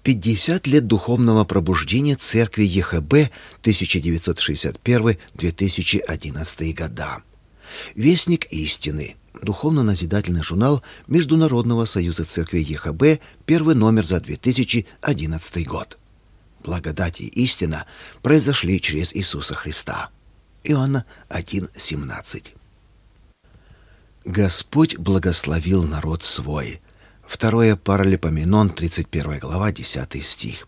50 лет духовного пробуждения церкви ЕХБ 1961-2011 года. Вестник истины. Духовно-назидательный журнал Международного союза церкви ЕХБ, первый номер за 2011 год. Благодать и истина произошли через Иисуса Христа. Иоанна 1:17. Господь благословил народ свой. 2 Паралипоменон, 31 глава, 10 стих.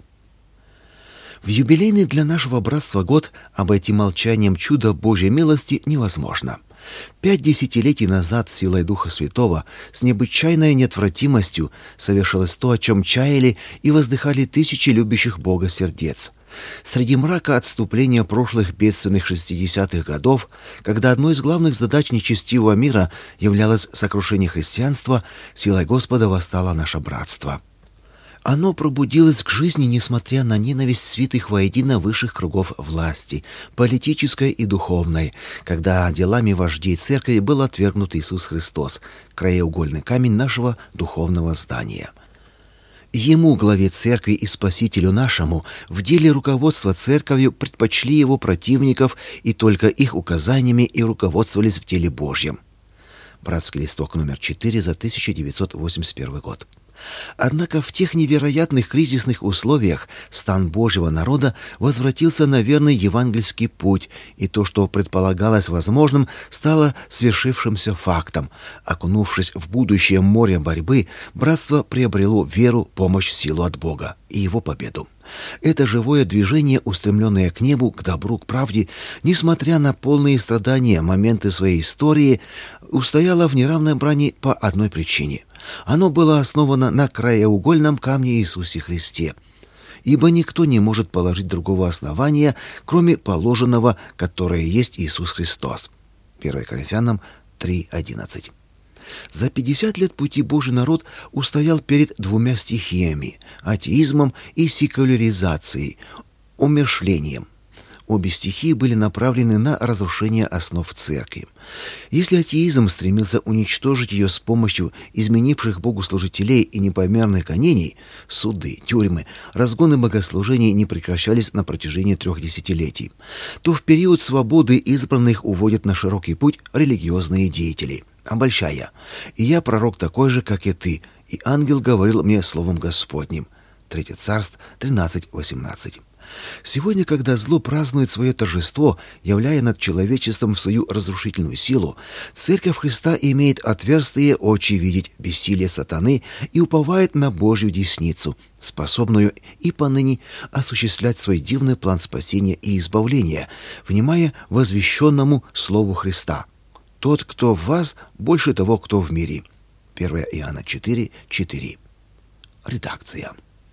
В юбилейный для нашего братства год обойти молчанием чудо Божьей милости невозможно. 5 десятилетий назад силой Духа Святого с необычайной неотвратимостью совершилось то, о чем чаяли и воздыхали тысячи любящих Бога сердец. Среди мрака отступления прошлых бедственных 60-х годов, когда одной из главных задач нечестивого мира являлось сокрушение христианства, силой Господа восстало наше братство. Оно пробудилось к жизни, несмотря на ненависть свитых воедино высших кругов власти, политической и духовной, когда делами вождей церкви был отвергнут Иисус Христос, краеугольный камень нашего духовного здания. Ему, главе церкви и Спасителю нашему, в деле руководства церковью предпочли его противников и только их указаниями и руководствовались в деле Божьем. Братский листок номер 4 за 1981 год. Однако в тех невероятных кризисных условиях стан Божьего народа возвратился на верный евангельский путь, и то, что предполагалось возможным, стало свершившимся фактом. Окунувшись в будущее море борьбы, братство приобрело веру, помощь, силу от Бога и его победу. Это живое движение, устремленное к небу, к добру, к правде, несмотря на полные страдания моменты своей истории, устояло в неравной брани по одной причине. Оно было основано на краеугольном камне Иисусе Христе. Ибо никто не может положить другого основания, кроме положенного, которое есть Иисус Христос. 1 Коринфянам 3:11. За 50 лет пути Божий народ устоял перед двумя стихиями – атеизмом и секуляризацией, умерщвлением. Обе стихии были направлены на разрушение основ церкви. Если атеизм стремился уничтожить ее с помощью изменивших Богу служителей и непомерных гонений, суды, тюрьмы, разгоны богослужений не прекращались на протяжении 3 десятилетий, то в период свободы избранных уводят на широкий путь религиозные деятели, обольщая: «И я пророк такой же, как и ты, и ангел говорил мне словом Господним». 3 Царств 13:18. Сегодня, когда зло празднует свое торжество, являя над человечеством свою разрушительную силу, Церковь Христа имеет отверстые очи видеть бессилие сатаны и уповает на Божью десницу, способную и поныне осуществлять свой дивный план спасения и избавления, внимая возвещенному Слову Христа. «Тот, кто в вас, больше того, кто в мире». 1 Иоанна 4:4. Редакция.